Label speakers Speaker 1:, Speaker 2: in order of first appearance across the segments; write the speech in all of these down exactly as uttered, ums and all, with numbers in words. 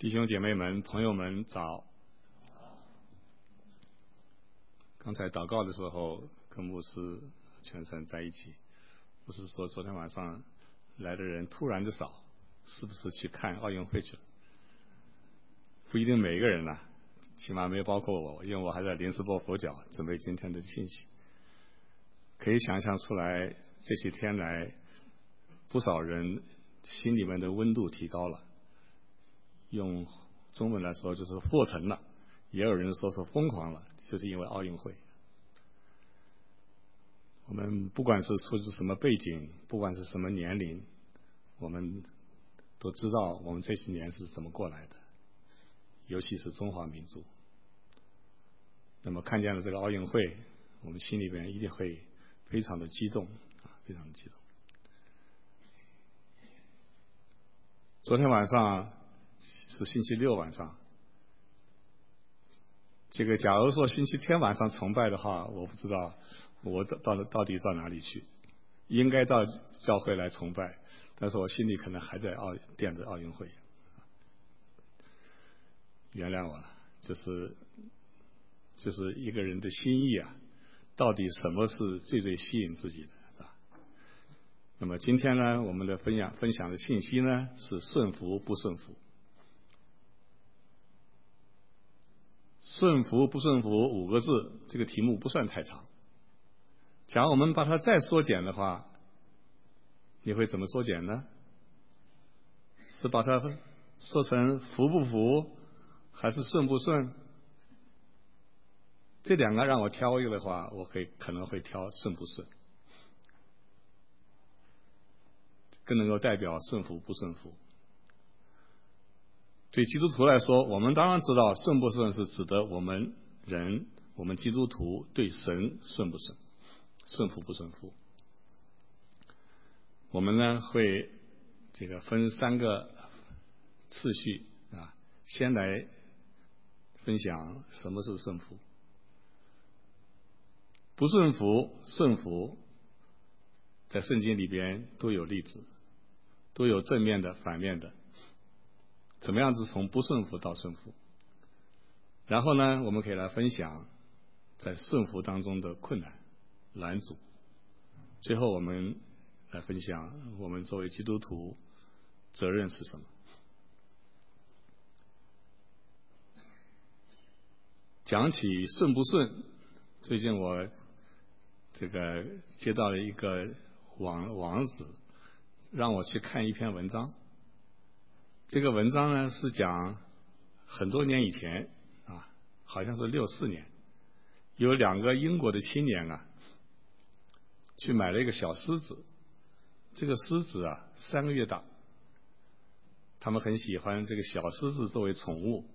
Speaker 1: 弟兄姐妹们、朋友们早！刚才祷告的时候，跟牧师全程在一起，牧师说昨天晚上来的人突然的少，是不是去看奥运会去了？不一定每一个人啦、啊，起码没有包括我，因为我还在临时抱佛脚准备今天的信息。可以想象出来，这些天来，不少人心里面的温度提高了。用中文来说就是沸腾了，也有人说是疯狂了，就是因为奥运会。我们不管是出自什么背景，不管是什么年龄，我们都知道我们这些年是怎么过来的，尤其是中华民族。那么看见了这个奥运会，我们心里边一定会非常的激动啊，非常的激动。昨天晚上是星期六晚上，这个假如说星期天晚上崇拜的话，我不知道我到到底到哪里去，应该到教会来崇拜，但是我心里可能还在奥惦着奥运会。原谅我了，就是就是一个人的心意啊，到底什么是最最吸引自己的？那么今天呢，我们的分享分享的信息呢是顺服不顺服。顺服不顺服五个字，这个题目不算太长。假如我们把它再缩减的话，你会怎么缩减呢？是把它说成服不服，还是顺不顺？这两个让我挑一个的话，我会可能会挑顺不顺。更能够代表顺服不顺服。对基督徒来说，我们当然知道顺不顺是指的我们人，我们基督徒对神顺不顺，顺服不顺服。我们呢会这个分三个次序啊，先来分享什么是顺服。不顺服、顺服，在圣经里边都有例子。都有正面的、反面的，怎么样子从不顺服到顺服？然后呢，我们可以来分享在顺服当中的困难、拦阻。最后，我们来分享我们作为基督徒责任是什么？讲起顺不顺，最近我这个接到了一个网网址。让我去看一篇文章，这个文章呢是讲很多年以前啊，好像是六四年，有两个英国的青年啊，去买了一个小狮子，这个狮子啊三个月大，他们很喜欢这个小狮子作为宠物，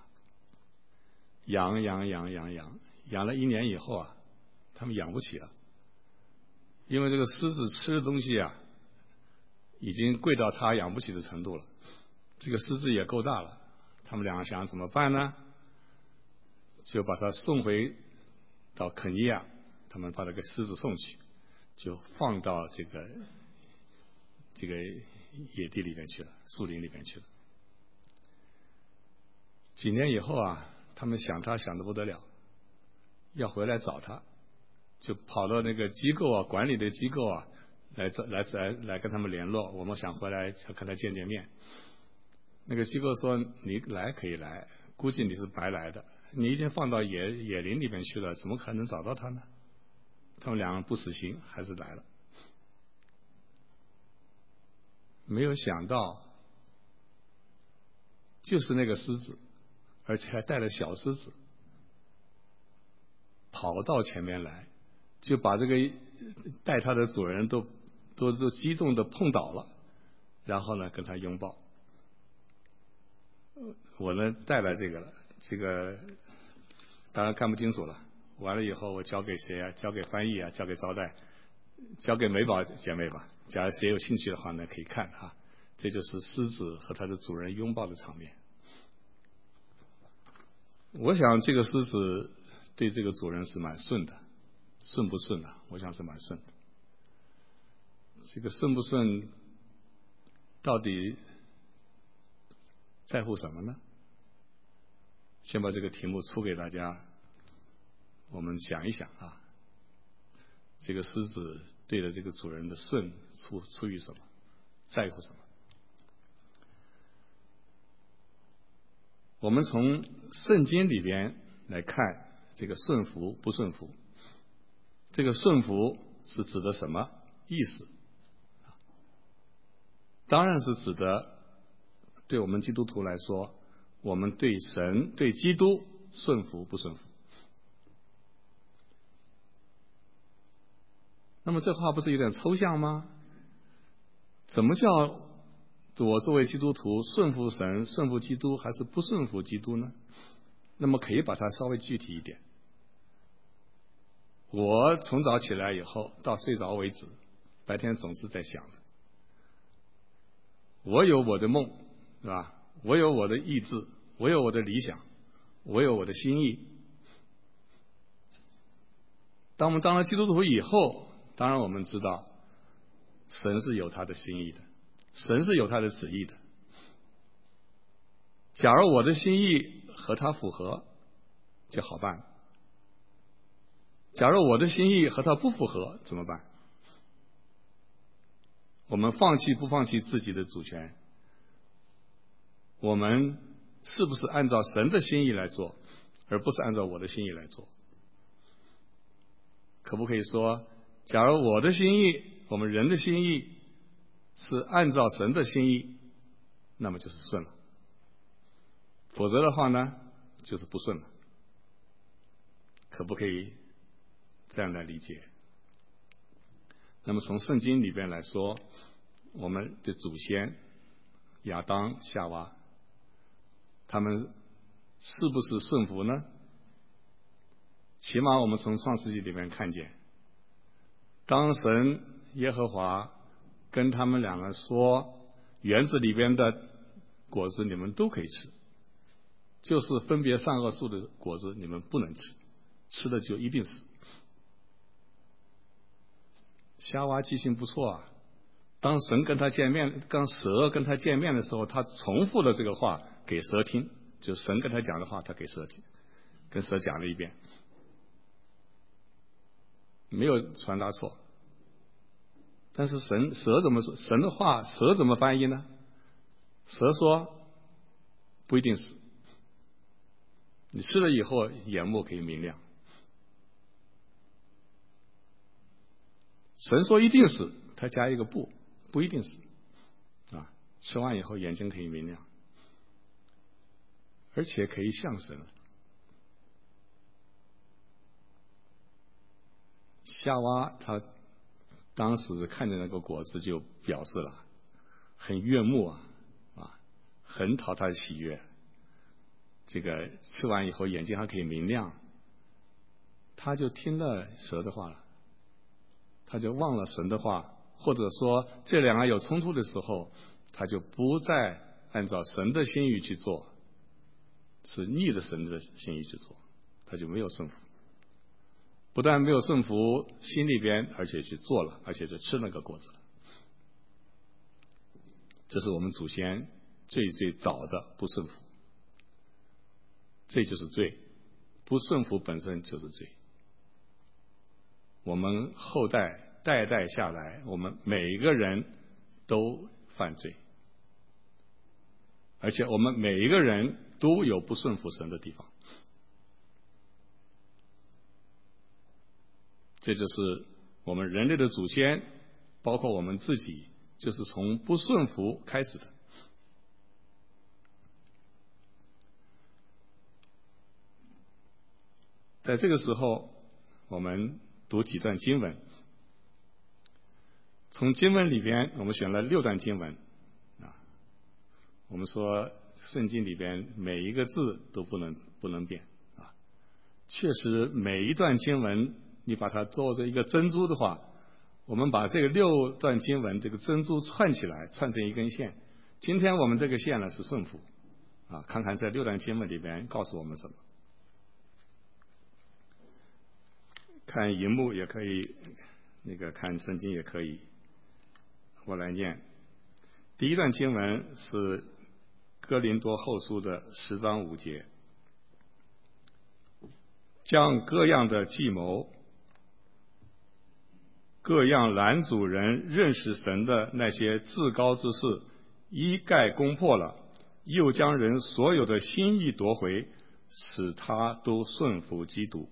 Speaker 1: 养养养养养，养了一年以后啊，他们养不起了，因为这个狮子吃的东西啊。已经贵到他养不起的程度了，这个狮子也够大了，他们两个想怎么办呢？就把它送回到肯尼亚，他们把这个狮子送去，就放到这个这个野地里面去了，树林里面去了。几年以后啊，他们想他想得不得了，要回来找他，就跑到那个机构啊，管理的机构啊。来来来来跟他们联络，我们想回来跟他见见面。那个机构说你来可以来，估计你是白来的，你已经放到野野林里面去了，怎么可能找到他呢？他们两个不死心，还是来了。没有想到，就是那个狮子，而且还带了小狮子，跑到前面来，就把这个带他的主人都。都都激动的碰倒了，然后呢跟他拥抱。我呢带来这个了，这个当然看不清楚了。完了以后我交给谁啊？交给翻译啊？交给招待？交给美宝姐妹吧。假如谁有兴趣的话呢，可以看啊。这就是狮子和它的主人拥抱的场面。我想这个狮子对这个主人是蛮顺的，顺不顺啊？我想是蛮顺的。这个顺不顺，到底在乎什么呢？先把这个题目出给大家，我们想一想啊，这个狮子对着这个主人的顺出出于什么，在乎什么？我们从圣经里边来看这个顺服不顺服，这个顺服是指的什么意思？当然是指的对我们基督徒来说，我们对神对基督顺服不顺服。那么这话不是有点抽象吗？怎么叫我作为基督徒顺服神顺服基督还是不顺服基督呢？那么可以把它稍微具体一点。我从早起来以后到睡着为止，白天总是在想的，我有我的梦，是吧？我有我的意志，我有我的理想，我有我的心意。当我们当了基督徒以后，当然我们知道神是有他的心意的，神是有他的旨意的。假如我的心意和他符合，就好办；假如我的心意和他不符合，怎么办？我们放弃不放弃自己的主权？我们是不是按照神的心意来做，而不是按照我的心意来做？可不可以说，假如我的心意，我们人的心意是按照神的心意，那么就是顺了；否则的话呢，就是不顺了。可不可以这样来理解？那么从圣经里边来说，我们的祖先亚当夏娃，他们是不是顺服呢？起码我们从创世纪里面看见，当神耶和华跟他们两个说，园子里边的果子你们都可以吃，就是分别善恶树的果子你们不能吃，吃了就一定死。夏娃记性不错啊，当神跟他见面，当蛇跟他见面的时候，他重复了这个话给蛇听，就神跟他讲的话他给蛇听，跟蛇讲了一遍，没有传达错。但是神蛇怎么说？神的话蛇怎么翻译呢？蛇说不一定死，你吃了以后眼目可以明亮。神说一定死，他加一个不，不一定死啊！吃完以后眼睛可以明亮，而且可以像神。夏娃她当时看见那个果子就表示了很悦目啊，啊，很讨他的喜悦。这个吃完以后眼睛还可以明亮，他就听了蛇的话了，他就忘了神的话，或者说这两个有冲突的时候，他就不再按照神的心意去做，是逆着神的心意去做，他就没有顺服。不但没有顺服心里边，而且去做了，而且就吃那个果子了。这是我们祖先最最早的不顺服，这就是罪。不顺服本身就是罪。我们后代代代下来，我们每一个人都犯罪，而且我们每一个人都有不顺服神的地方。这就是我们人类的祖先，包括我们自己，就是从不顺服开始的。在这个时候，我们读几段经文。从经文里边，我们选了六段经文啊。我们说圣经里边每一个字都不能不能变啊。确实，每一段经文你把它做成一个珍珠的话，我们把这个六段经文这个珍珠串起来，串成一根线。今天我们这个线呢是顺服啊，看看这六段经文里边告诉我们什么。看荧幕也可以，那个看圣经也可以。我来念。第一段经文是哥林多后书的十章五节，将各样的计谋、各样拦阻人认识神的那些至高之事一概攻破了，又将人所有的心意夺回，使他都顺服基督。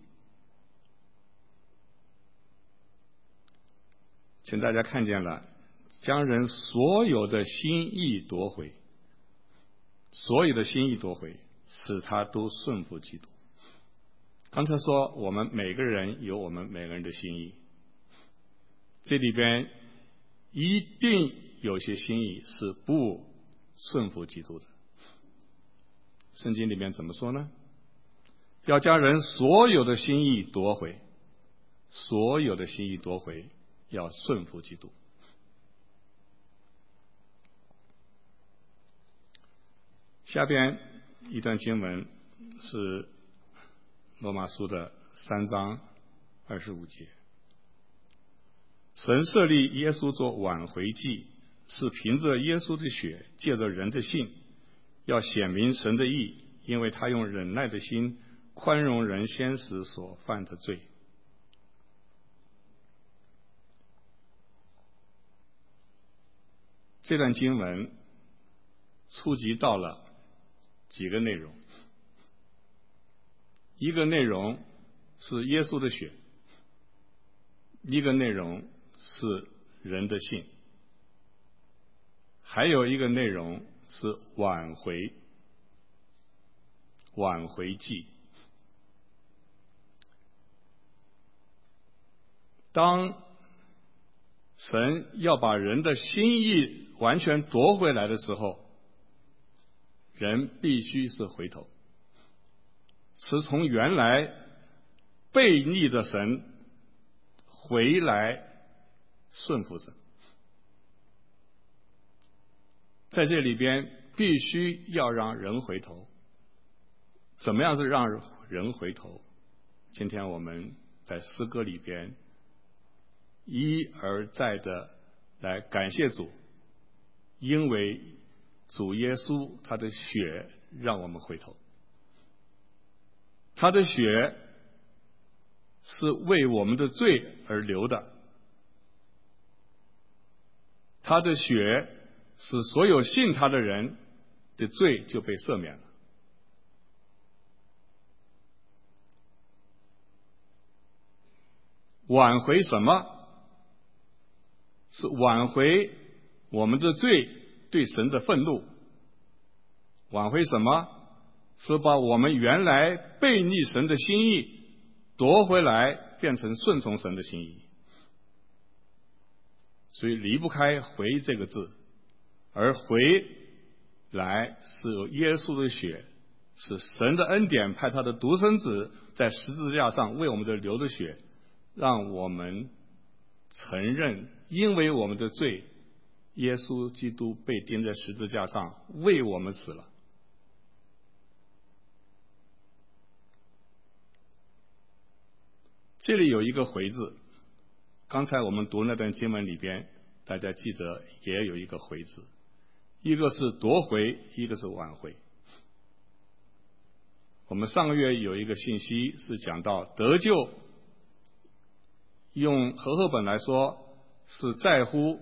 Speaker 1: 请大家看见了，将人所有的心意夺回，所有的心意夺回，使他都顺服基督。刚才说我们每个人有我们每个人的心意，这里边一定有些心意是不顺服基督的。圣经里面怎么说呢？要将人所有的心意夺回，所有的心意夺回，要顺服基督。下边一段经文是罗马书的三章二十五节。神设立耶稣做挽回祭，是凭着耶稣的血，借着人的信，要显明神的义，因为他用忍耐的心宽容人先时所犯的罪。这段经文触及到了几个内容，一个内容是耶稣的血，一个内容是人的信，还有一个内容是挽回，挽回祭。当神要把人的心意完全夺回来的时候，人必须是回头，是从原来背逆的神回来顺服神。在这里边必须要让人回头。怎么样是让人回头？今天我们在诗歌里边一而再的来感谢主，因为主耶稣他的血让我们回头，他的血是为我们的罪而流的，他的血使所有信他的人的罪就被赦免了。挽回什么？是挽回我们的罪对神的愤怒。挽回什么？是把我们原来背逆神的心意夺回来，变成顺从神的心意。所以离不开回这个字，而回来是有耶稣的血，是神的恩典，派他的独生子在十字架上为我们的流的血，让我们承认，因为我们的罪，耶稣基督被钉在十字架上为我们死了。这里有一个回字，刚才我们读那段经文里边，大家记得也有一个回字，一个是夺回，一个是挽回。我们上个月有一个信息是讲到得救，用和合本来说是在乎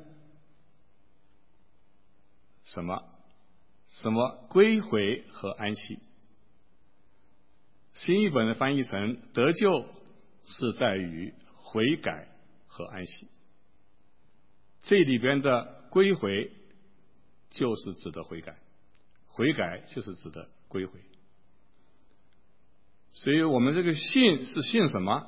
Speaker 1: 什么？什么归回和安息。新译本的翻译成得救是在于悔改和安息。这里边的归回就是指的悔改，悔改就是指的归回。所以我们这个信是信什么？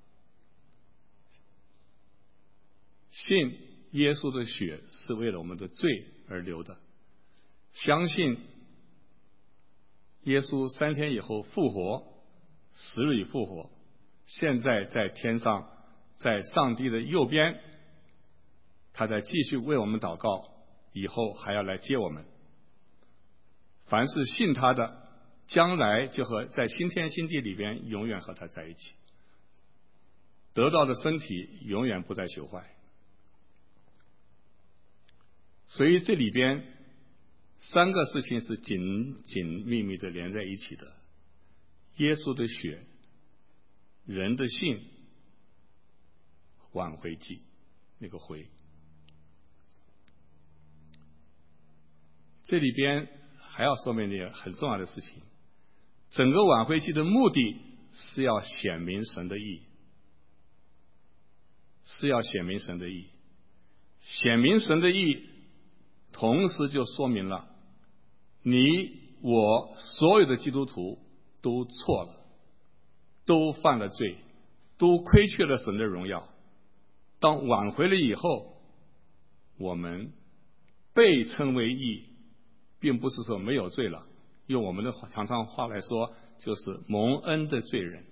Speaker 1: 信耶稣的血是为了我们的罪而流的，相信耶稣三天以后复活，死里复活，现在在天上，在上帝的右边，他在继续为我们祷告，以后还要来接我们。凡是信他的，将来就和在新天新地里边永远和他在一起，得到的身体永远不再朽坏。所以这里边三个事情是紧紧密密的连在一起的：耶稣的血、人的信、挽回祭，那个回。这里边还要说明一个很重要的事情，整个挽回祭的目的是要显明神的义，是要显明神的义。显明神的义，同时就说明了你我所有的基督徒都错了，都犯了罪，都亏缺了神的荣耀。当挽回了以后，我们被称为义，并不是说没有罪了，用我们的常常话来说，就是蒙恩的罪人，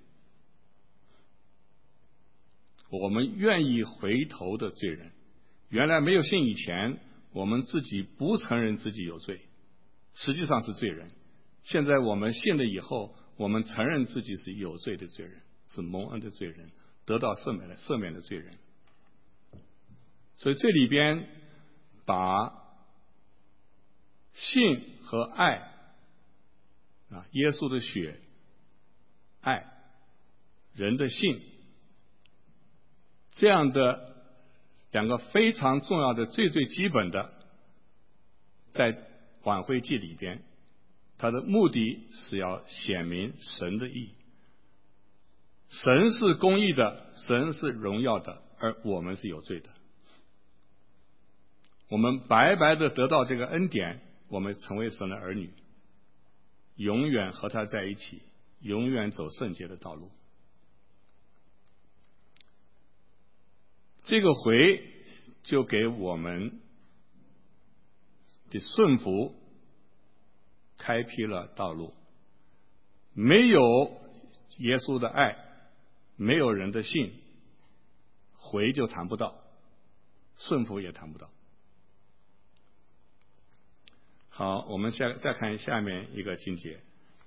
Speaker 1: 我们愿意回头的罪人。原来没有信以前，我们自己不承认自己有罪，实际上是罪人。现在我们信了以后，我们承认自己是有罪的罪人，是蒙恩的罪人，得到赦免的赦免的罪人。所以这里边把信和爱啊，耶稣的血、爱、人的信，这样的两个非常重要的、最最基本的，在挽回祭里边，它的目的是要显明神的义。神是公义的，神是荣耀的，而我们是有罪的。我们白白的得到这个恩典，我们成为神的儿女，永远和他在一起，永远走圣洁的道路。这个回就给我们的顺服开辟了道路。没有耶稣的爱，没有人的信，回就谈不到，顺服也谈不到。好，我们下再看下面一个经节，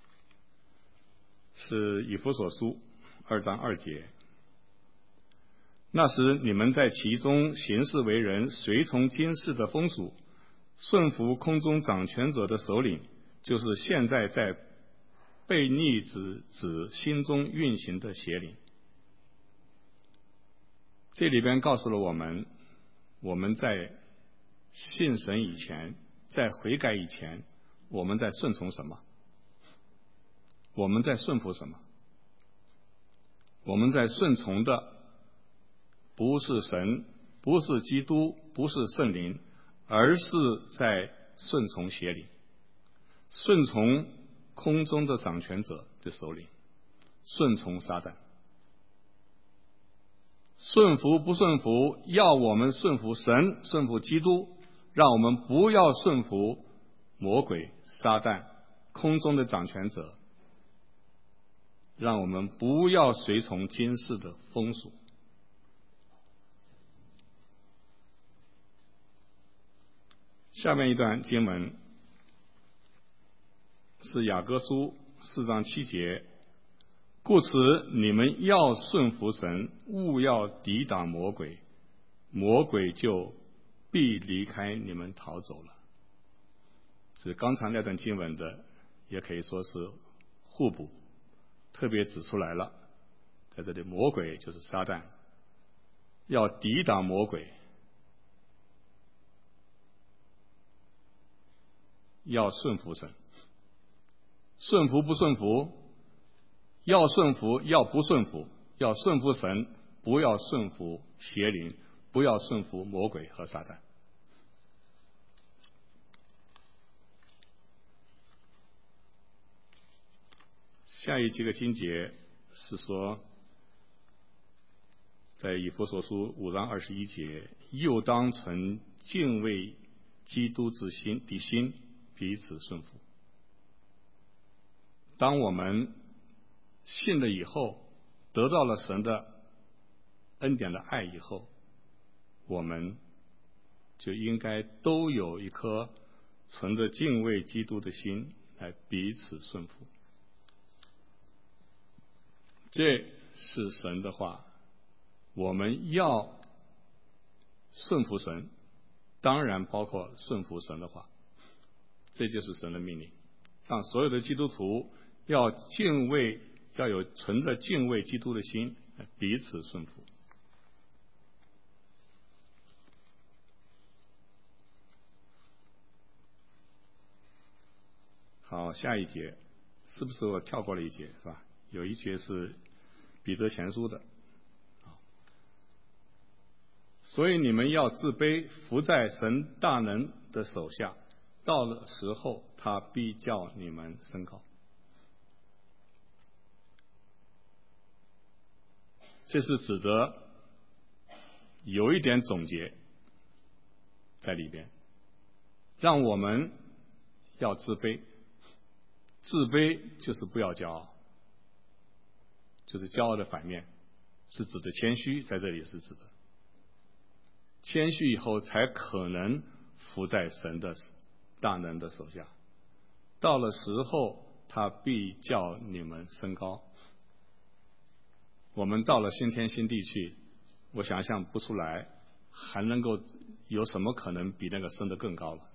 Speaker 1: 是以弗所书二章二节。那时你们在其中行事为人，随从今世的风俗，顺服空中掌权者的首领，就是现在在悖逆之子心中运行的邪灵。这里边告诉了我们，我们在信神以前，在悔改以前，我们在顺从什么？我们在顺服什么？我们在顺从的不是神，不是基督，不是圣灵，而是在顺从邪灵，顺从空中的掌权者的首领，顺从撒旦。顺服不顺服，要我们顺服神，顺服基督，让我们不要顺服魔鬼、撒旦、空中的掌权者，让我们不要随从今世的风俗。下面一段经文是雅各书四章七节，故此你们要顺服神，勿要抵挡魔鬼，魔鬼就必离开你们逃走了。是刚才那段经文的，也可以说是互补，特别指出来了，在这里魔鬼就是撒旦，要抵挡魔鬼，要顺服神。顺服不顺服？要顺服，要不顺服？要顺服神，不要顺服邪灵，不要顺服魔鬼和撒旦。下一几个经节是说，在以弗所书五章二十一节，又当存敬畏基督之心的心，彼此顺服。当我们信了以后，得到了神的恩典的爱以后，我们就应该都有一颗存着敬畏基督的心来彼此顺服。这是神的话，我们要顺服神，当然包括顺服神的话。 这就是神的命令，让所有的基督徒要敬畏，要有存着敬畏基督的心，彼此顺服。好，下一节是不是我跳过了一节是吧？有一节是彼得前书的。所以你们要自卑，伏在神大能的手下，到了时候他必叫你们升高。这是指的有一点总结在里边，让我们要自卑。自卑就是不要骄傲，就是骄傲的反面，是指的谦虚，在这里是指的谦虚以后才可能伏在神的大能的手下，到了时候他必叫你们升高。我们到了新天新地去，我想象不出来还能够有什么可能比那个升得更高了。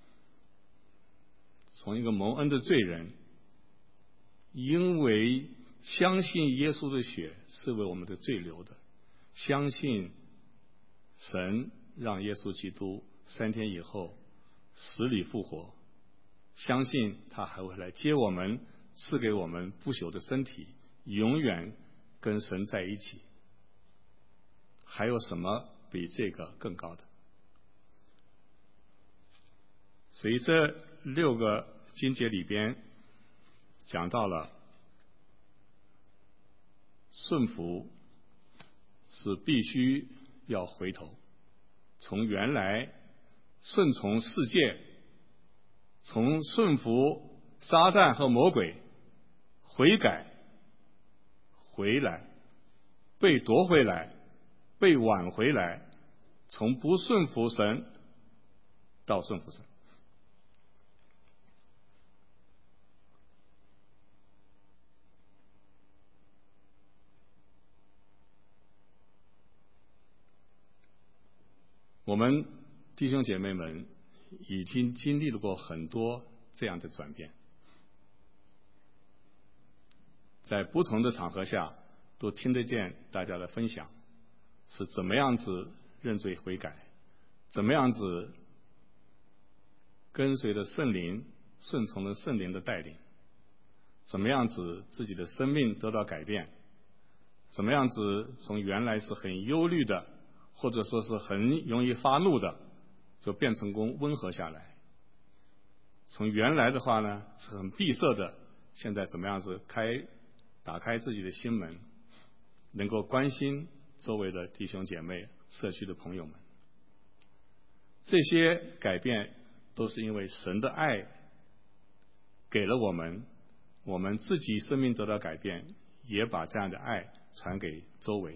Speaker 1: 从一个蒙恩的罪人，因为相信耶稣的血是为我们的罪流的，相信神让耶稣基督三天以后死里复活，相信他还会来接我们，赐给我们不朽的身体，永远跟神在一起。还有什么比这个更高的？所以这六个经节里边讲到了顺服是必须要回头，从原来顺从世界，从顺服撒旦和魔鬼，悔改回来，被夺回来，被挽回来，从不顺服神到顺服神。我们弟兄姐妹们已经经历了过很多这样的转变，在不同的场合下都听得见大家的分享，是怎么样子认罪悔改，怎么样子跟随着圣灵，顺从了圣灵的带领，怎么样子自己的生命得到改变，怎么样子从原来是很忧虑的，或者说是很容易发怒的，就变成功温和下来。从原来的话呢是很闭塞的，现在怎么样子开打开自己的心门，能够关心周围的弟兄姐妹、社区的朋友们。这些改变都是因为神的爱给了我们，我们自己生命得到改变，也把这样的爱传给周围。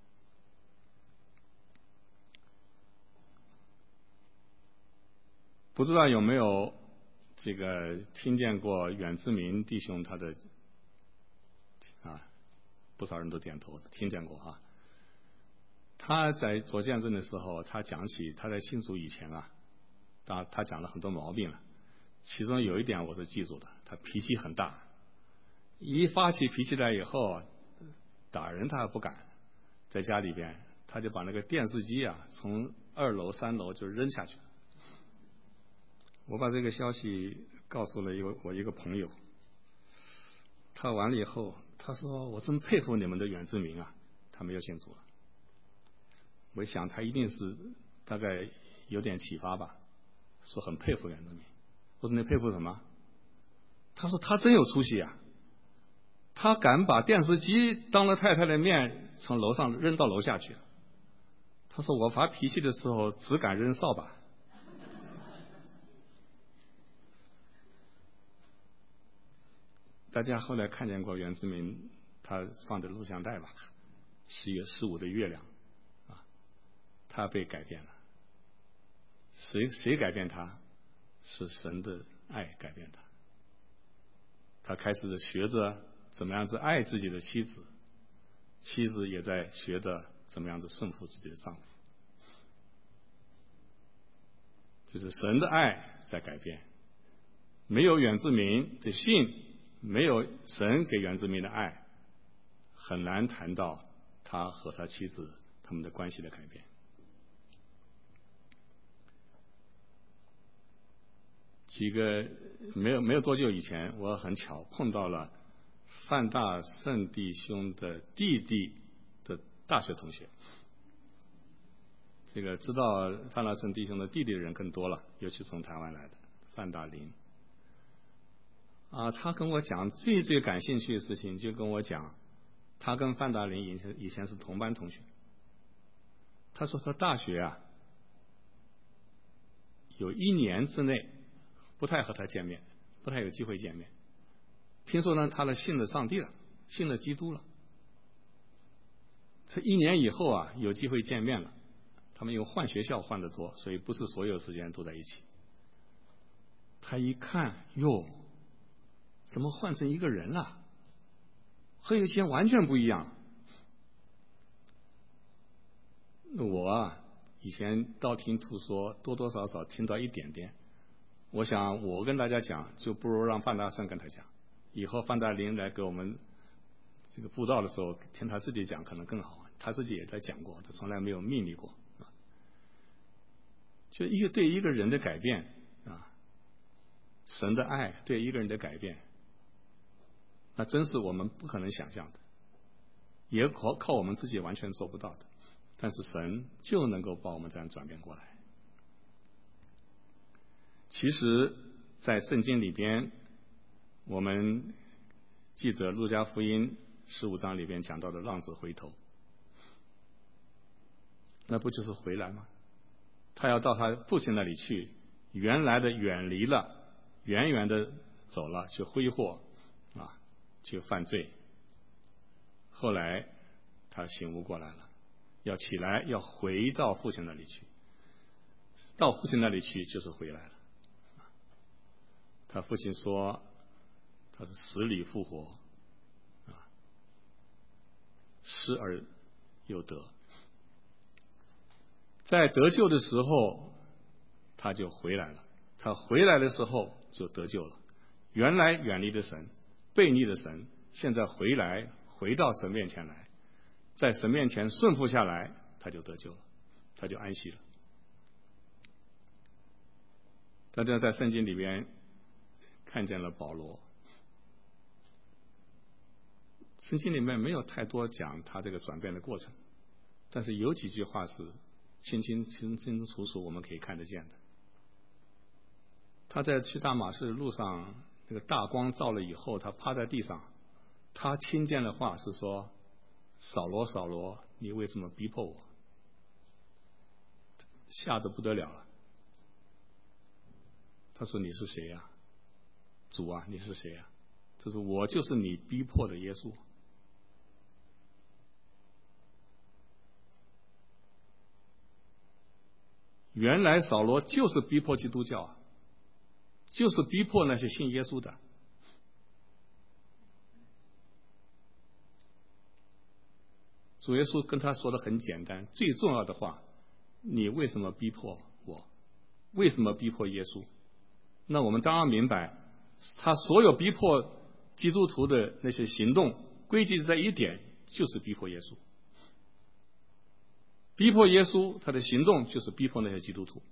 Speaker 1: 不知道有没有这个听见过远志明弟兄他的啊，不少人都点头，听见过啊。他在做见证的时候，他讲起他在信主以前啊，他他讲了很多毛病了，其中有一点我是记住的，他脾气很大，一发起脾气来以后，打人他还不敢，在家里边他就把那个电视机啊从二楼三楼就扔下去了。我把这个消息告诉了一个我一个朋友，他完了以后他说我真佩服你们的远志明啊，他没有信主了。我想他一定是大概有点启发吧，说很佩服远志明。我说你佩服什么？他说他真有出息啊，他敢把电视机当了太太的面从楼上扔到楼下去。他说我发脾气的时候只敢扔扫把。大家后来看见过袁志明他放的录像带吧，十月十五的月亮啊，他被改变了。谁谁改变他？是神的爱改变他。他开始学着怎么样子爱自己的妻子，妻子也在学着怎么样子顺服自己的丈夫。就是神的爱在改变， 没有远志明的信，没有神给远志明的爱，很难谈到他和他妻子他们的关系的改变。几个没有没有多久以前，我很巧碰到了范大圣弟兄的弟弟的大学同学。这个知道范大圣弟兄的弟弟的人更多了，尤其从台湾来的范大林。啊，他跟我讲最最感兴趣的事情，就跟我讲，他跟范大林以前以前是同班同学。他说他大学啊，有一年之内不太和他见面，不太有机会见面。听说呢，他呢信了上帝了，信了基督了。他一年以后啊，有机会见面了。他们因为换学校换得多，所以不是所有时间都在一起。他一看，哟，怎么换成一个人了？和以前完全不一样。我啊，以前道听途说，多多少少听到一点点。我想我跟大家讲，就不如让范大圣跟他讲。以后范大林来给我们这个布道的时候，听他自己讲可能更好。他自己也在讲过，他从来没有秘密过。就一个对一个人的改变啊，神的爱对一个人的改变，那真是我们不可能想象的，也靠靠我们自己完全做不到的。但是神就能够把我们这样转变过来。其实，在圣经里边，我们记得路加福音十五章里边讲到的浪子回头，那不就是回来吗？他要到他父亲那里去，原来的远离了，远远的走了，去挥霍啊，去犯罪。后来他醒悟过来了，要起来，要回到父亲那里去。到父亲那里去就是回来了。他父亲说，他是死里复活，啊，失而又得。在得救的时候，他就回来了。他回来的时候就得救了。原来远离的神、悖逆的神，现在回来，回到神面前来，在神面前顺服下来，他就得救了，他就安息了。大家在圣经里边看见了保罗，圣经里面没有太多讲他这个转变的过程，但是有几句话是清清清清楚楚我们可以看得见的。他在去大马士路上，那个大光照了以后，他趴在地上，他听见的话是说：扫罗扫罗，你为什么逼迫我？吓得不得了了。他说：你是谁呀？主啊，你是谁呀？他说：我就是你逼迫的耶稣。原来扫罗就是逼迫基督教，就是逼迫那些信耶稣的。主耶稣跟他说的很简单，最重要的话：你为什么逼迫我？为什么逼迫耶稣？那我们当然明白，他所有逼迫基督徒的那些行动，归结在一点，就是逼迫耶稣。逼迫耶稣，他的行动就是逼迫那些基督徒。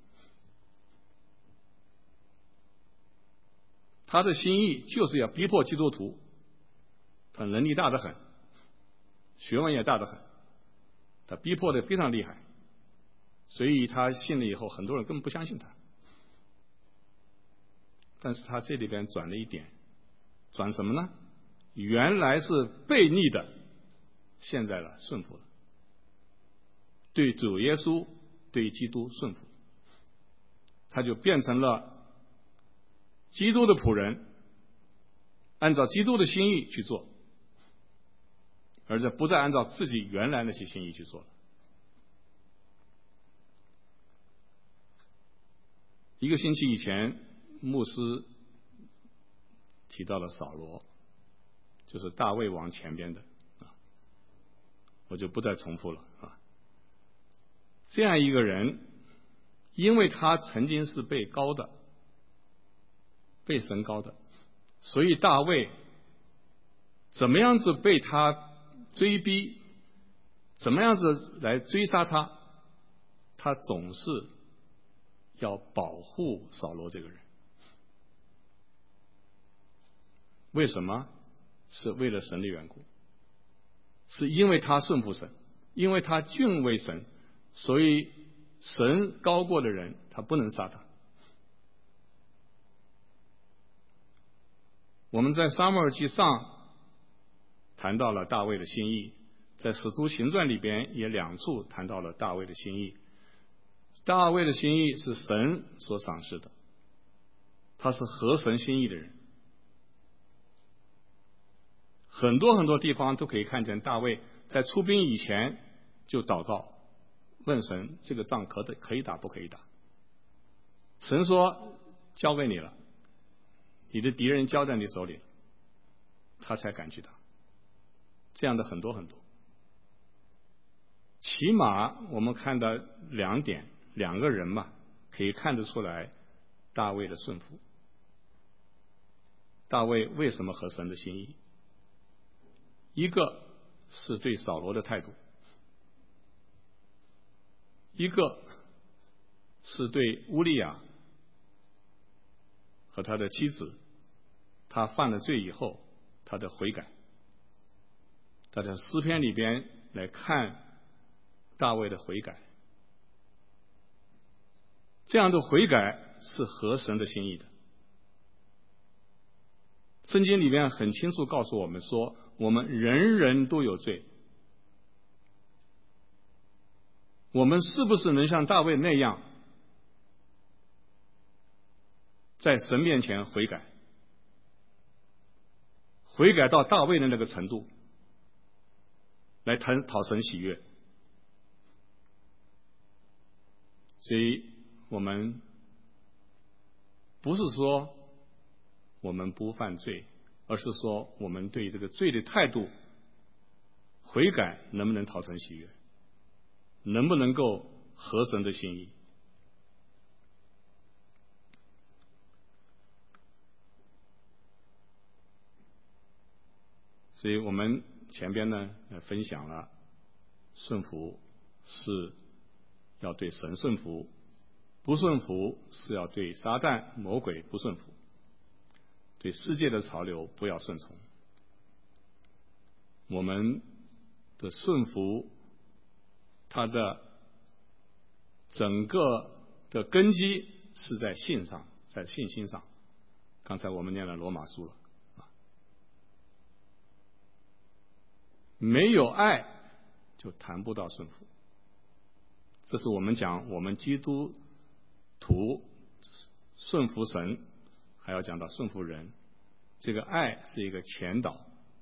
Speaker 1: 他的心意就是要逼迫基督徒，他能力大得很，学问也大得很，他逼迫的非常厉害，所以他信了以后，很多人根本不相信他。但是他这里边转了一点，转什么呢？原来是悖逆的，现在了顺服了。对主耶稣、对基督顺服，他就变成了基督的仆人，按照基督的心意去做，而且不再按照自己原来那些心意去做了。一个星期以前，牧师提到了扫罗，就是大卫王前边的啊，我就不再重复了啊。这样一个人，因为他曾经是被膏的， 被神高的，所以大卫怎么样子被他追逼，怎么样子来追杀他，他总是要保护扫罗这个人。为什么？是为了神的缘故，是因为他顺服神，因为他敬畏神，所以神高过的人他不能杀他。我们在撒母耳记上谈到了大卫的心意，在使徒行传里边也两处谈到了大卫的心意。大卫的心意是神所赏识的，他是合神心意的人。很多很多地方都可以看见大卫在出兵以前就祷告，问神这个仗可得可以打不可以打。神说交给你了，你的敌人交在你手里，他才敢去打。这样的很多很多。起码我们看到两点，两个人嘛，可以看得出来大卫的顺服。大卫为什么合神的心意？一个是对扫罗的态度，一个是对乌利亚和他的妻子，他犯了罪以后他的悔改。大家诗篇里边来看大卫的悔改，这样的悔改是合神的心意的。圣经里面很清楚告诉我们说，我们人人都有罪。我们是不是能像大卫那样在神面前悔改，悔改到大卫的那个程度，来讨讨神喜悦？所以我们不是说我们不犯罪，而是说我们对这个罪的态度悔改能不能讨神喜悦，能不能够合神的心意。所以我们前边呢分享了顺服是要对神顺服，不顺服是要对撒旦魔鬼不顺服，对世界的潮流不要顺从。我们的顺服，它的整个的根基是在信上，在信心上。刚才我们念了罗马书了，没有爱就谈不到顺服。这是我们讲我们基督徒顺服神，还要讲到顺服人。这个爱是一个前导。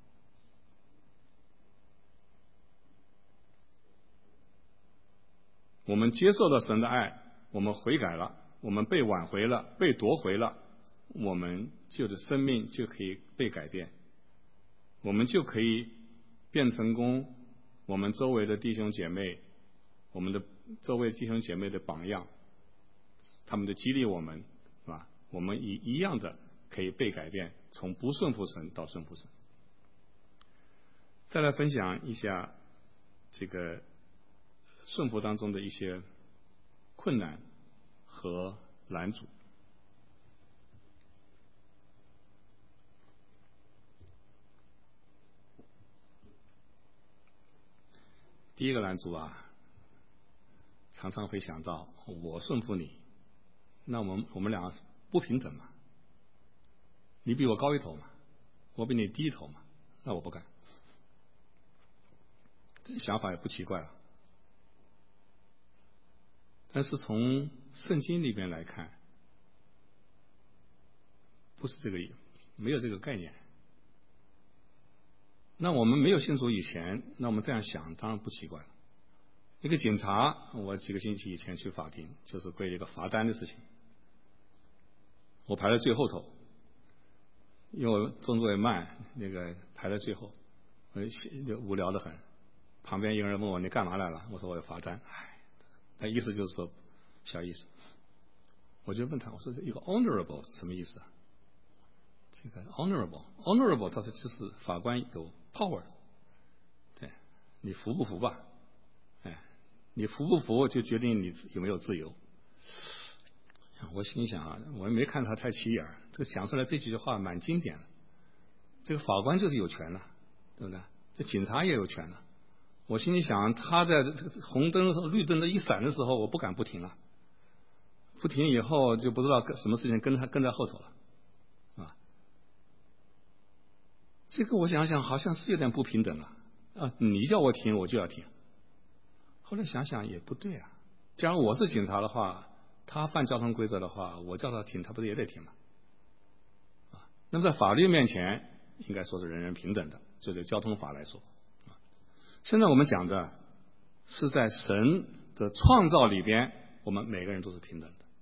Speaker 1: 我们接受了神的爱，我们悔改了，我们被挽回了，被夺回了，我们旧的生命就可以被改变，我们就可以变成功我们周围的弟兄姐妹，我们的周围弟兄姐妹的榜样，他们的激励我们，是吧？我们一一样的可以被改变，从不顺服神到顺服神。再来分享一下这个顺服当中的一些困难和拦阻。第一个拦阻啊，常常会想到我顺服你，那我们我们俩不平等嘛，你比我高一头嘛，我比你低一头嘛，那我不干。这想法也不奇怪了。但是从圣经里边来看，不是这个，没有这个概念。那我们没有信主以前，那我们这样想当然不奇怪了。一个警察，我几个星期以前去法庭，就是归一个罚单的事情，我排在最后头，因为我动作也慢，那个排在最后，我无聊得很。旁边有人问我你干嘛来了，我说我有罚单，唉，他意思就是说小意思。我就问他，我说一个 honorable 什么意思啊？ 这个 honorable honorable 它是就是法官有 power， 对，你服不服吧？哎，你服不服就决定你有没有自由。我心想啊，我也没看他太起眼，这个讲出来这几句话蛮经典的。这个法官就是有权了，对不对？这警察也有权了。我心里想，他在红灯绿灯的一闪的时候，我不敢不停了，不停以后就不知道什么事情跟他跟在后头了，啊，这个我想想好像是有点不平等了啊！你叫我停，我就要停。后来想想也不对啊，假如我是警察的话，他犯交通规则的话，我叫他停，他不是也得停吗？啊，那么在法律面前，应该说是人人平等的，就这交通法来说。啊，现在我们讲的是在神的创造里边，我们每个人都是平等的。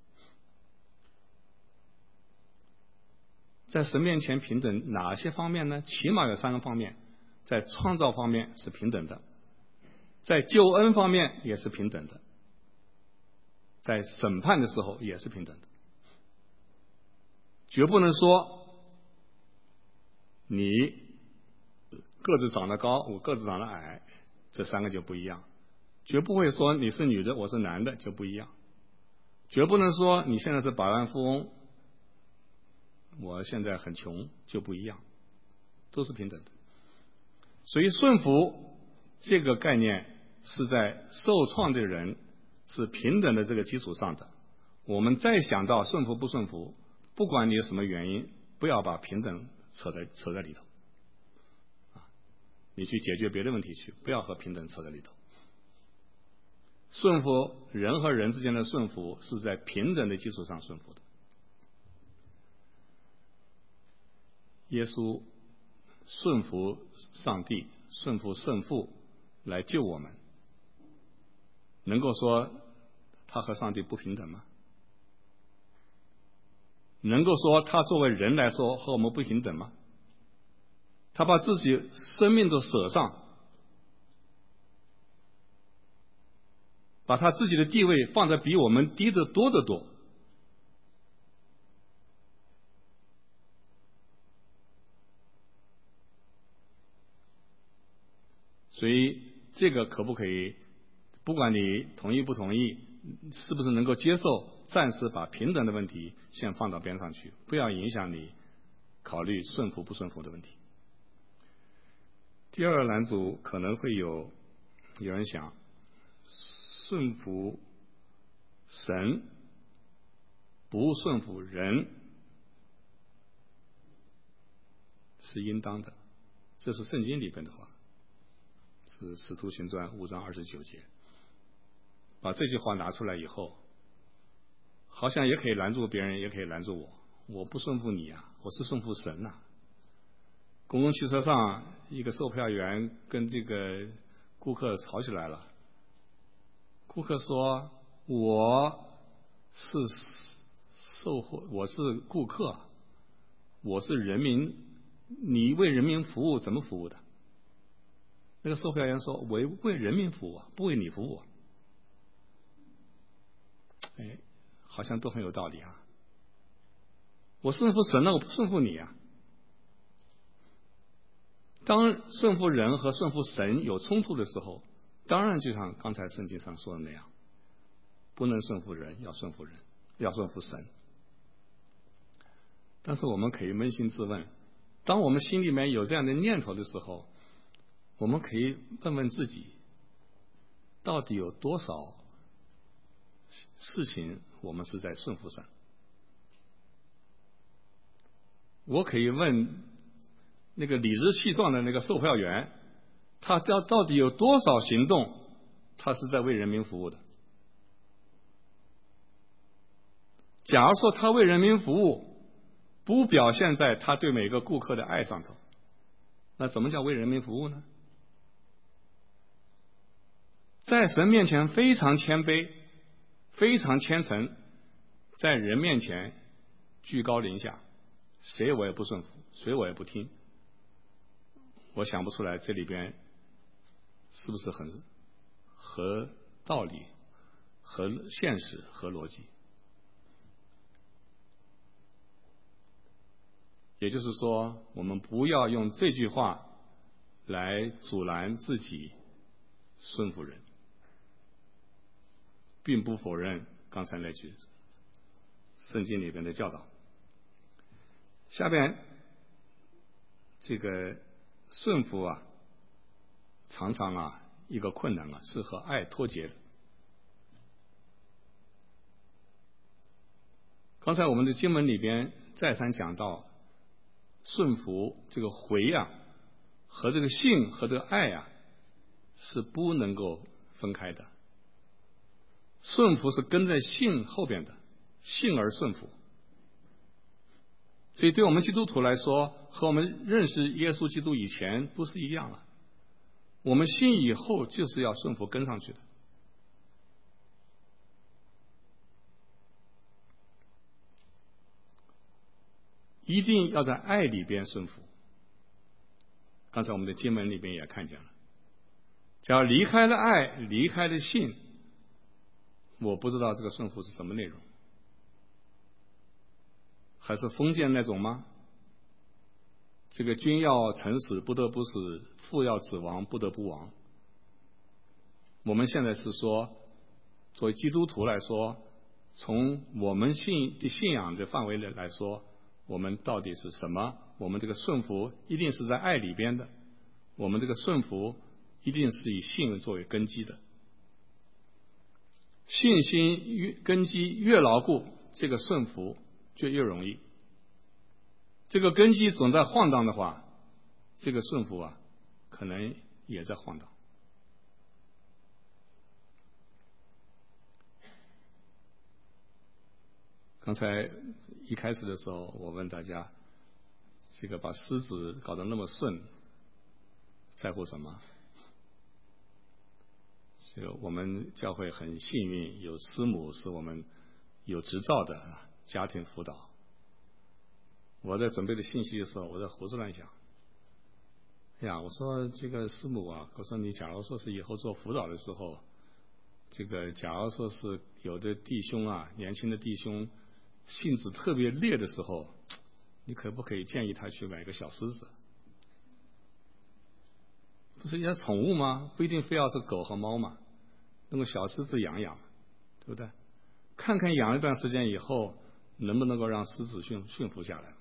Speaker 1: 在神面前平等哪些方面呢？起码有三个方面，在创造方面是平等的，在救恩方面也是平等的，在审判的时候也是平等的。绝不能说你个子长得高，我个子长得矮，这三个就不一样。绝不会说你是女的，我是男的就不一样。绝不能说你现在是百万富翁，我现在很穷就不一样，都是平等的。所以顺服这个概念是在受创的人是平等的这个基础上的。我们再想到顺服不顺服，不管你有什么原因，不要把平等扯在扯在里头，啊，你去解决别的问题去，不要和平等扯在里头。顺服人和人之间的顺服是在平等的基础上顺服的。耶稣顺服上帝，顺服圣父来救我们，能够说他和上帝不平等吗？能够说他作为人来说和我们不平等吗？他把自己生命都舍上，把他自己的地位放在比我们低得多得多。所以这个可不可以，不管你同意不同意，是不是能够接受，暂时把平等的问题先放到边上去，不要影响你考虑顺服不顺服的问题。第二个栏组可能会有有人想，顺服神不顺服人是应当的，这是圣经里边的话，是使徒行传五章二十九节。把这句话拿出来以后，好像也可以拦住别人，也可以拦住我。我不顺服你啊，我是顺服神啊。公共汽车上，一个售票员跟这个顾客吵起来了。顾客说：“我是售货，我是顾客，我是人民，你为人民服务，怎么服务的？”那个售票员说：“我为人民服务啊，不为你服务。”哎，好像都很有道理啊。我顺服神了，我不顺服你啊。当顺服人和顺服神有冲突的时候，当然就像刚才圣经上说的那样，不能顺服人，要顺服人，要顺服神。但是我们可以扪心自问，当我们心里面有这样的念头的时候，我们可以问问自己，到底有多少事情我们是在顺服神？我可以问那个理直气壮的那个售票员，他到到底有多少行动他是在为人民服务的？假如说他为人民服务不表现在他对每个顾客的爱上头，那怎么叫为人民服务呢？在神面前非常谦卑，非常虔诚，在人面前居高临下，谁我也不顺服，谁我也不听。我想不出来这里边是不是很合道理、合现实、合逻辑。 也就是说，我们不要用这句话来阻拦自己顺服人，并不否认刚才那句圣经里边的教导。下边这个顺服啊，常常啊一个困难啊是和爱脱节的。刚才我们的经文里边再三讲到，顺服这个回啊和这个信和这个爱啊是不能够分开的。顺服是跟在信后边的，信而顺服。所以对我们基督徒来说，和我们认识耶稣基督以前不是一样了。我们信以后就是要顺服跟上去的。一定要在爱里边顺服。刚才我们的经文里边也看见了，只要离开了爱，离开了信，我不知道这个顺服是什么内容，还是封建那种吗？这个君要臣死，不得不死；父要子亡，不得不亡。我们现在是说，作为基督徒来说，从我们信的信仰的范围来说，我们到底是什么？我们这个顺服一定是在爱里边的，我们这个顺服一定是以信作为根基的。信心越根基越牢固，这个顺服就越容易。这个根基总在晃荡的话，这个顺服啊，可能也在晃荡。刚才一开始的时候，我问大家，这个把狮子搞得那么顺，在乎什么？这个我们教会很幸运，有师母是我们有执照的家庭辅导。我在准备的信息的时候，我在胡思乱想。哎呀，我说这个师母啊，我说你假如说是以后做辅导的时候，这个假如说是有的弟兄啊，年轻的弟兄性子特别烈的时候，你可不可以建议他去买个小狮子？不是养宠物吗？不一定非要是狗和猫嘛，弄个小狮子养养，对不对？看看养一段时间以后，能不能够让狮子驯驯服下来。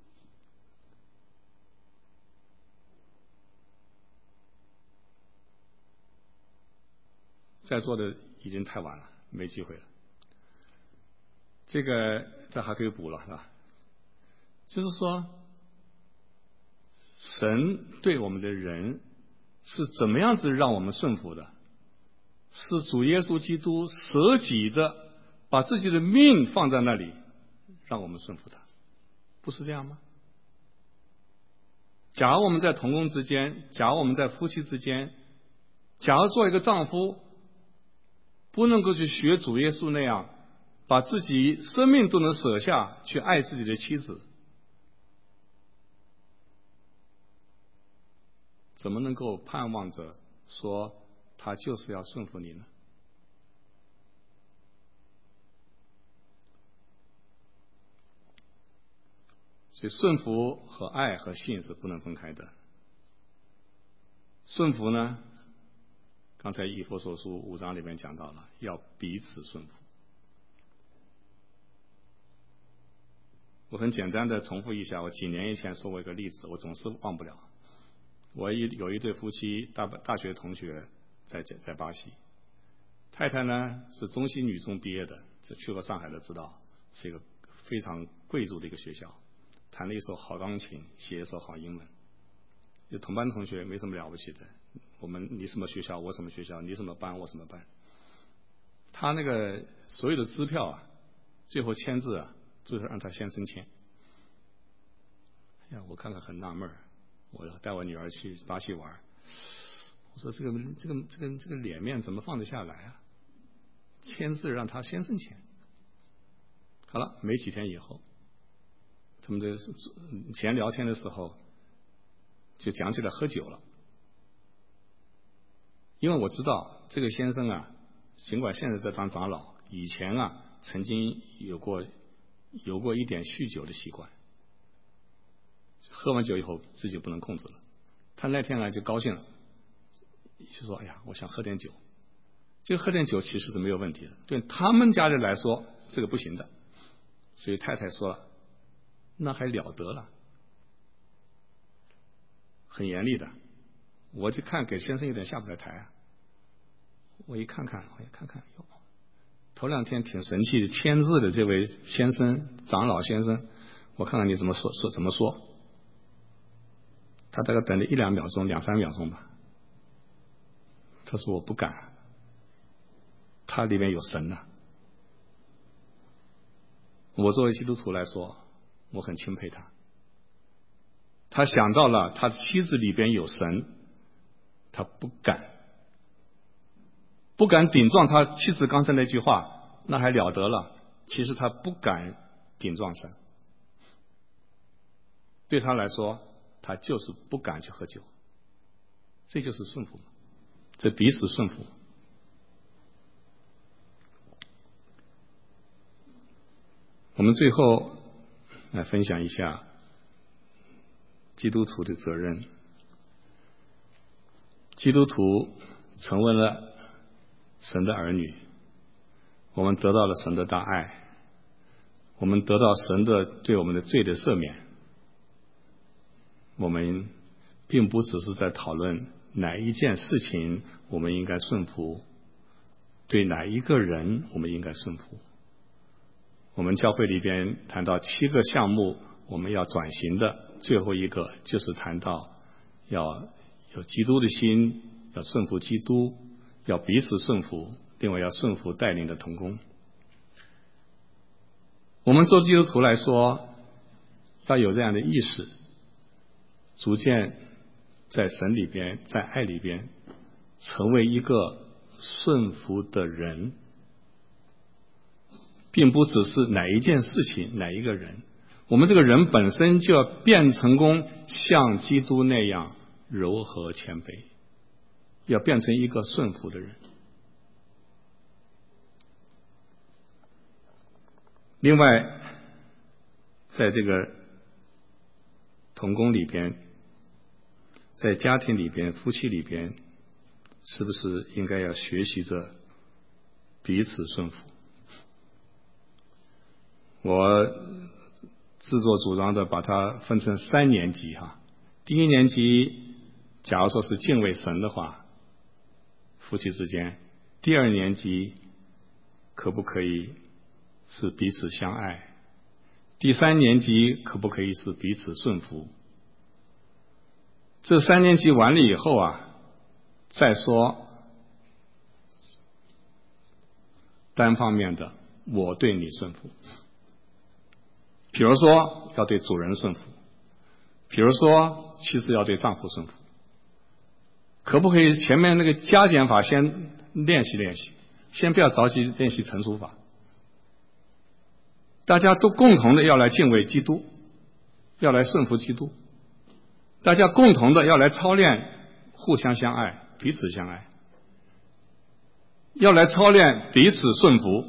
Speaker 1: 在座的已经太晚了，没机会了。这个这还可以补了，是吧？就是说，神对我们的人是怎么样子让我们顺服的？是主耶稣基督舍己的，把自己的命放在那里，让我们顺服他，不是这样吗？假如我们在同工之间，假如我们在夫妻之间，假如做一个丈夫不能够去学主耶稣那样，把自己生命都能舍下去爱自己的妻子，怎么能够盼望着说他就是要顺服你呢？所以顺服和爱和信是不能分开的。顺服呢，刚才以弗所书五章里面讲到了，要彼此顺服。我很简单的重复一下，我几年以前说过一个例子，我总是忘不了。我一有一对夫妻，大大学同学在在巴西，太太呢是中西女中毕业的，这去过上海的知道，是一个非常贵族的一个学校，弹了一手好钢琴，写一手好英文。有同班同学没什么了不起的，我们你什么学校我什么学校，你什么班我什么班。他那个所有的支票啊，最后签字啊，就是让他先生签。哎呀，我看看很纳闷儿。我带我女儿去巴西玩，我说这个这个这个这个脸面怎么放得下来啊？签字让他先生签。好了，没几天以后，他们的闲聊天的时候就讲起来喝酒了。因为我知道这个先生啊，尽管现在在当长老，以前啊曾经有过有过一点酗酒的习惯。 喝完酒以后自己不能控制了。他那天呢就高兴了，就说：“哎呀，我想喝点酒。”这个喝点酒其实是没有问题的，对他们家人来说这个不行的。所以太太说了：“那还了得了。”很严厉的。我就看给先生有点下不来台啊。我一看看，我一看看，哟，头两天挺神气的签字的这位先生，长老先生，我看看你怎么说说怎么说。他大概等了一两秒钟，两三秒钟吧。他说：“我不敢，他里面有神呐、啊。”我作为基督徒来说，我很钦佩他。他想到了他的妻子里边有神，他不敢，不敢顶撞他妻子刚才那句话，那还了得了。其实他不敢顶撞神，对他来说，他就是不敢去喝酒，这就是顺服，这彼此顺服。我们最后来分享一下基督徒的责任。基督徒成为了神的儿女，我们得到了神的大爱，我们得到神的对我们的罪的赦免。我们并不只是在讨论哪一件事情我们应该顺服，对哪一个人我们应该顺服。我们教会里边谈到七个项目我们要转型的，最后一个就是谈到要有基督的心，要顺服基督，要彼此顺服，另外要顺服带领的同工。我们做基督徒来说，要有这样的意识，逐渐在神里边，在爱里边成为一个顺服的人，并不只是哪一件事情哪一个人，我们这个人本身就要变成功，像基督那样柔和谦卑，要变成一个顺服的人。另外在这个同工里边，在家庭里边，夫妻里边，是不是应该要学习着彼此顺服？我自作主张的把它分成三年级哈。第一年级假如说是敬畏神的话，夫妻之间；第二年级可不可以是彼此相爱；第三年级可不可以是彼此顺服？这三年级完了以后啊，再说单方面的我对你顺服。比如说要对主人顺服，比如说妻子要对丈夫顺服，可不可以前面那个加减法先练习练习，先不要着急练习乘除法。大家都共同的要来敬畏基督，要来顺服基督，大家共同的要来操练互相相爱，彼此相爱，要来操练彼此顺服。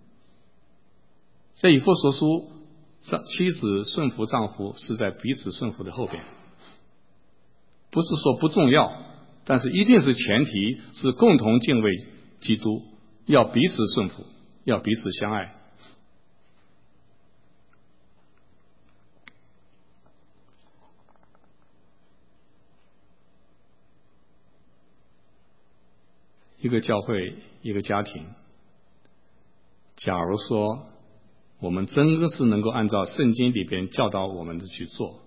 Speaker 1: 在以弗所书，妻子顺服丈夫是在彼此顺服的后边，不是说不重要，但是一定是前提是共同敬畏基督，要彼此顺服，要彼此相爱。一个教会，一个家庭，假如说我们真的是能够按照圣经里边教导我们的去做，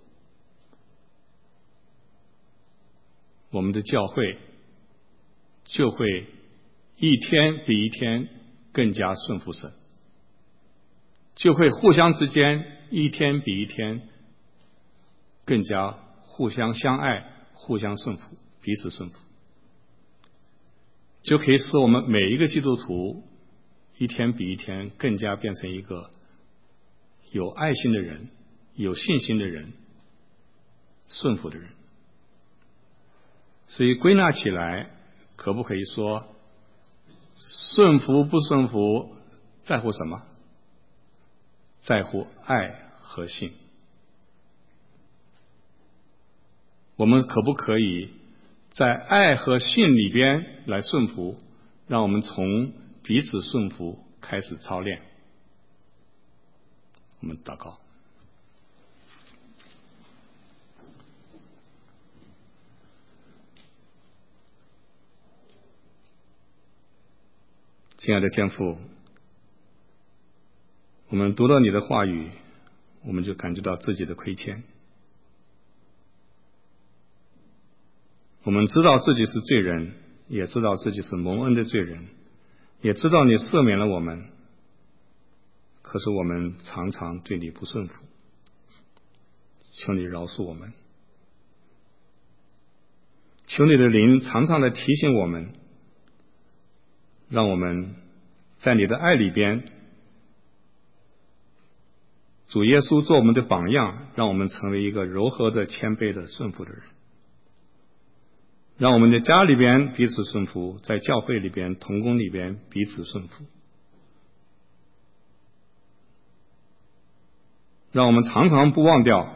Speaker 1: 我们的教会就会一天比一天更加顺服神，就会互相之间一天比一天更加互相相爱，互相顺服，彼此顺服，就可以使我们每一个基督徒一天比一天更加变成一个有爱心的人，有信心的人，顺服的人。所以归纳起来，可不可以说顺服不顺服在乎什么？在乎爱和信。 我们可不可以在爱和信里边来顺服，让我们从彼此顺服开始操练。我们祷告。亲爱的天父，我们读到你的话语，我们就感觉到自己的亏欠。我们知道自己是罪人，也知道自己是蒙恩的罪人，也知道你赦免了我们，可是我们常常对你不顺服，求你饶恕我们。求你的灵常常来提醒我们，让我们在你的爱里边，主耶稣做我们的榜样，让我们成为一个柔和的、谦卑的、顺服的人。让我们在家里边彼此顺服，在教会里边、同工里边彼此顺服。让我们常常不忘掉，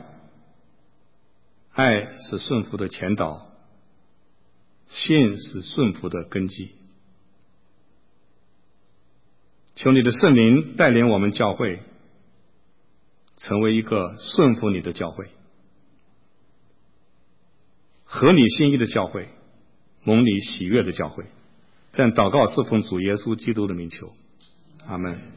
Speaker 1: 爱是顺服的前导，信是顺服的根基。求你的圣灵带领我们教会成为一个顺服你的教会，合你心意的教会，蒙你喜悦的教会。这样祷告是奉主耶稣基督的名求，阿们。